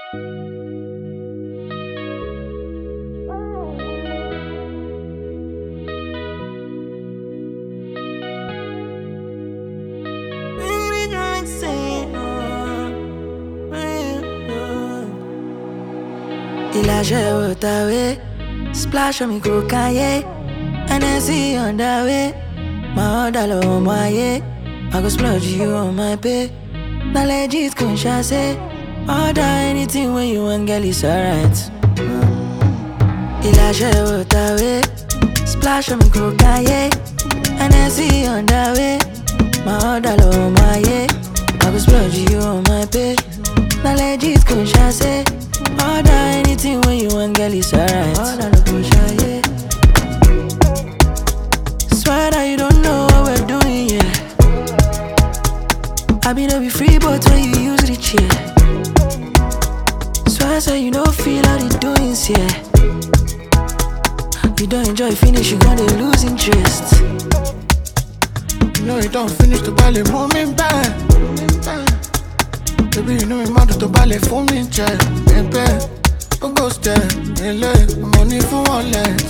Elijah way, splash on me go Kanye, NSC on that way. My order low my yeah, I go splurge you on my pay. Now legit conscious say, order anything when you want, girl, it's alright. Elijah way, splash on me go Kanye, NSC on that way. My order low my yeah, I go splurge you on my pay. Now legit conscious say, order anything when you want, girl, it's alright. Order no conscious, yeah. Swear that you don't know what we're doing, yeah. I mean, I'll be free, but when you use the chair. Swear so you don't feel all the doings, yeah. You don't enjoy finish, you gonna lose interest. You know you don't finish the ballet moment back. Baby, you know me mad to ballet for me, check. Baby, go go step, money for wallet,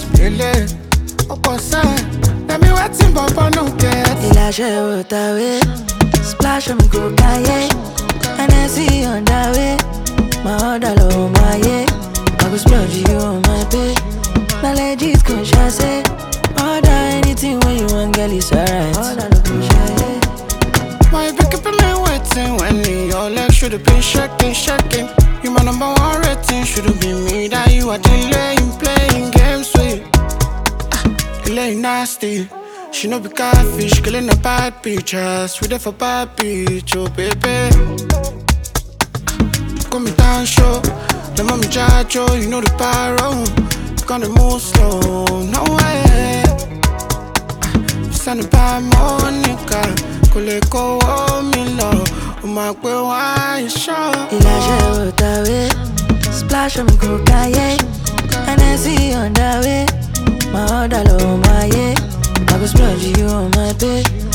let me waiting, but no get. Elijah way, splash on me go Kanye, NSC on that way. My order low my yeah, I go splurge you on my pay. Now legit conscious say, order anything when you want, girl, it's alright. Order no conscious, yeah. Why you pick up and me waiting when your legs should've been shaking? You my number one rating, should've been me that you are delaying, playing games with. You lay nasty, she no be catfish, killing a bad bitch, we there for bad bitch, oh baby. Call me down show, the mommy jajo, you know the pyro. You gonna move slow, no way. Send it by Monica, kole ko mi lo, o ma pe wa show. Elijah way, splash on me go Kanye, NSC on that way. My order low my yeah, I go splurge you on my pay.